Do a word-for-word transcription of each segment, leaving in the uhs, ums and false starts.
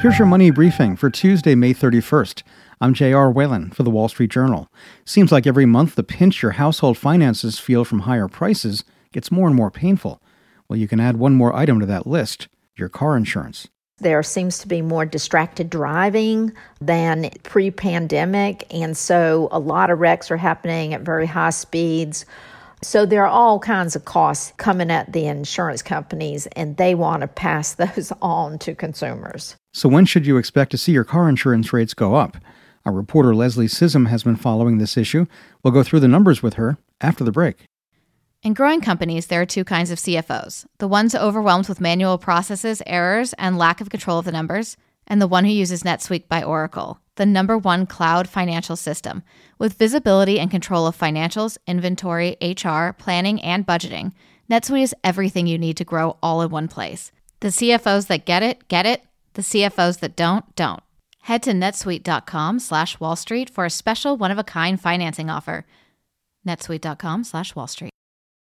Here's your money briefing for Tuesday, May thirty-first. I'm J R. Whalen for the Wall Street Journal. Seems like every month the pinch your household finances feel from higher prices gets more and more painful. Well, you can add one more item to that list, your car insurance. There seems to be more distracted driving than pre-pandemic, and so a lot of wrecks are happening at very high speeds. So there are all kinds of costs coming at the insurance companies, and they want to pass those on to consumers. So when should you expect to see your car insurance rates go up? Our reporter Leslie Sissom has been following this issue. We'll go through the numbers with her after the break. In growing companies, there are two kinds of C F Os. The ones overwhelmed with manual processes, errors, and lack of control of the numbers, and the one who uses NetSuite by Oracle, the number one cloud financial system. With visibility and control of financials, inventory, H R, planning, and budgeting, NetSuite is everything you need to grow all in one place. The C F Os that get it, get it. The C F Os that don't, don't. Head to netsuite.com slash Wall Street for a special one-of-a-kind financing offer. netsuite.com slash Wall Street.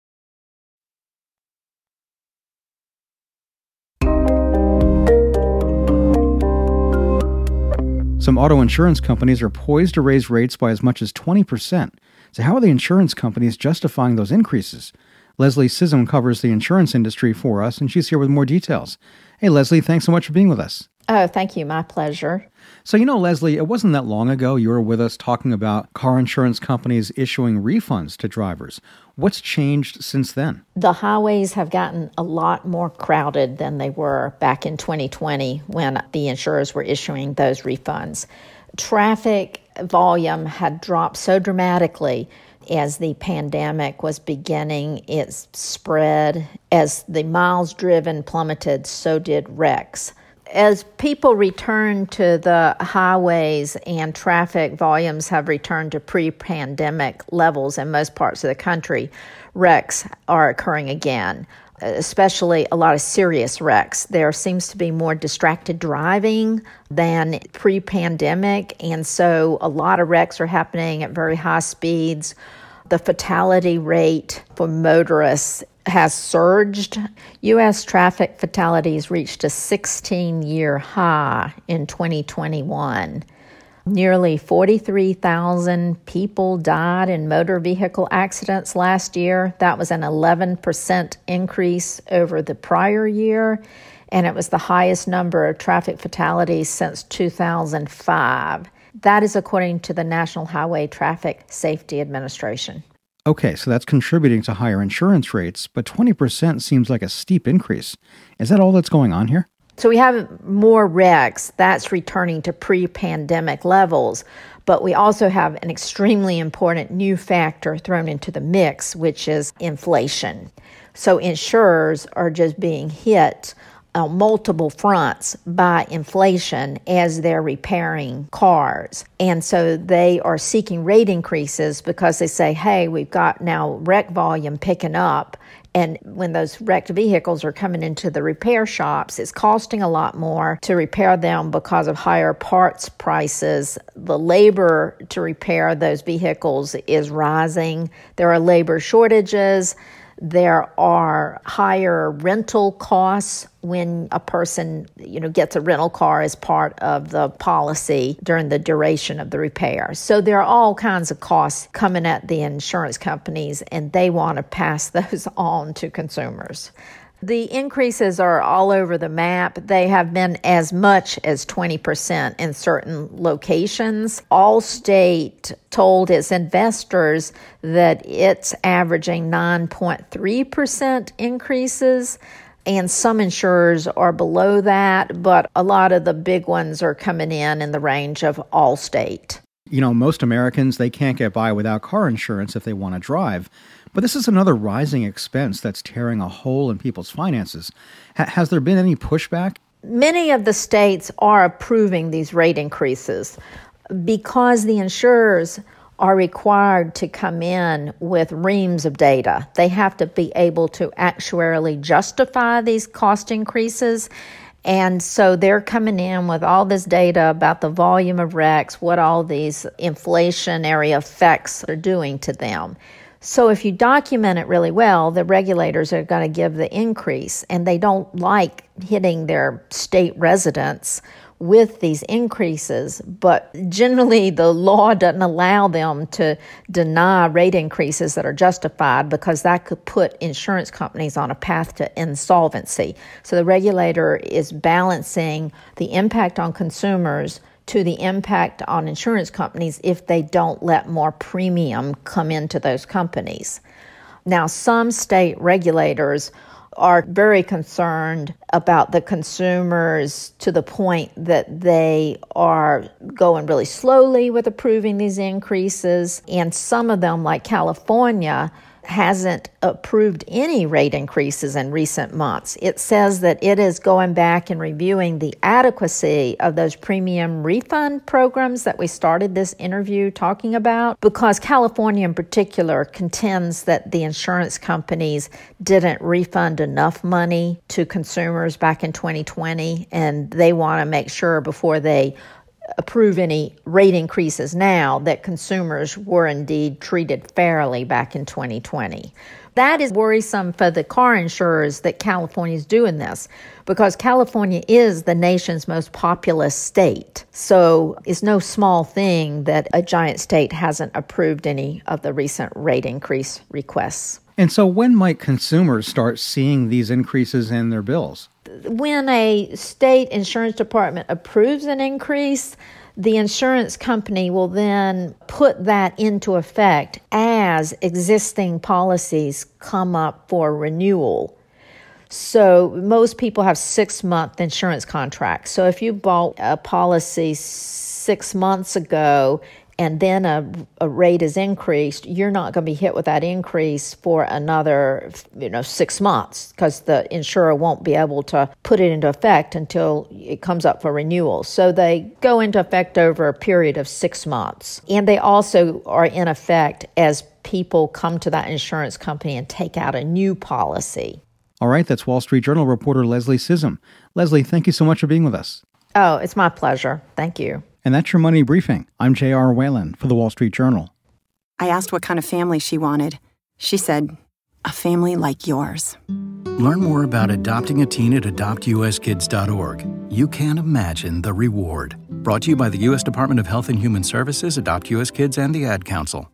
Some auto insurance companies are poised to raise rates by as much as twenty percent. So how are the insurance companies justifying those increases? Leslie Sissom covers the insurance industry for us, and she's here with more details. Hey, Leslie, thanks so much for being with us. Oh, thank you. My pleasure. So, you know, Leslie, it wasn't that long ago you were with us talking about car insurance companies issuing refunds to drivers. What's changed since then? The highways have gotten a lot more crowded than they were back in twenty twenty when the insurers were issuing those refunds. Traffic volume had dropped so dramatically as the pandemic was beginning its spread. As the miles driven plummeted, so did wrecks. As people return to the highways and traffic volumes have returned to pre-pandemic levels in most parts of the country, wrecks are occurring again, especially a lot of serious wrecks. There seems to be more distracted driving than pre-pandemic, and so a lot of wrecks are happening at very high speeds. The fatality rate for motorists has surged. U S traffic fatalities reached a sixteen-year high in twenty twenty-one. Nearly forty-three thousand people died in motor vehicle accidents last year. That was an eleven percent increase over the prior year, and it was the highest number of traffic fatalities since two thousand five. That is according to the National Highway Traffic Safety Administration. Okay, so that's contributing to higher insurance rates, but twenty percent seems like a steep increase. Is that all that's going on here? So we have more wrecks. That's returning to pre-pandemic levels. But we also have an extremely important new factor thrown into the mix, which is inflation. So insurers are just being hit on multiple fronts by inflation as they're repairing cars. And so they are seeking rate increases because they say, hey, we've got now wreck volume picking up. And when those wrecked vehicles are coming into the repair shops, it's costing a lot more to repair them because of higher parts prices. The labor to repair those vehicles is rising. There are labor shortages. There are higher rental costs when a person, you know, gets a rental car as part of the policy during the duration of the repair. So there are all kinds of costs coming at the insurance companies, and they want to pass those on to consumers. The increases are all over the map. They have been as much as twenty percent in certain locations. Allstate told its investors that it's averaging nine point three percent increases, and some insurers are below that, but a lot of the big ones are coming in in the range of Allstate. You know, most Americans, they can't get by without car insurance if they want to drive. But this is another rising expense that's tearing a hole in people's finances. H- has there been any pushback? Many of the states are approving these rate increases because the insurers are required to come in with reams of data. They have to be able to actuarially justify these cost increases. And so they're coming in with all this data about the volume of wrecks, what all these inflationary effects are doing to them. So if you document it really well, the regulators are going to give the increase, and they don't like hitting their state residents with these increases, but generally the law doesn't allow them to deny rate increases that are justified because that could put insurance companies on a path to insolvency. So the regulator is balancing the impact on consumers to the impact on insurance companies if they don't let more premium come into those companies. Now, some state regulators are very concerned about the consumers to the point that they are going really slowly with approving these increases. And some of them, like California, hasn't approved any rate increases in recent months. It says that it is going back and reviewing the adequacy of those premium refund programs that we started this interview talking about, because California in particular contends that the insurance companies didn't refund enough money to consumers back in twenty twenty, and they want to make sure before they approve any rate increases now that consumers were indeed treated fairly back in twenty twenty. That is worrisome for the car insurers that California is doing this, because California is the nation's most populous state. So it's no small thing that a giant state hasn't approved any of the recent rate increase requests. And so when might consumers start seeing these increases in their bills? When a state insurance department approves an increase, the insurance company will then put that into effect as existing policies come up for renewal. So most people have six-month insurance contracts. So if you bought a policy six months ago and then a, a rate is increased, you're not going to be hit with that increase for another, you know, six months because the insurer won't be able to put it into effect until it comes up for renewal. So they go into effect over a period of six months. And they also are in effect as people come to that insurance company and take out a new policy. All right, that's Wall Street Journal reporter Leslie Sissom. Leslie, thank you so much for being with us. Oh, it's my pleasure. Thank you. And that's your Money Briefing. I'm J R. Whalen for the Wall Street Journal. I asked what kind of family she wanted. She said, a family like yours. Learn more about adopting a teen at adopt u s kids dot org. You can't imagine the reward. Brought to you by the U S Department of Health and Human Services, Adopt U S Kids, and the Ad Council.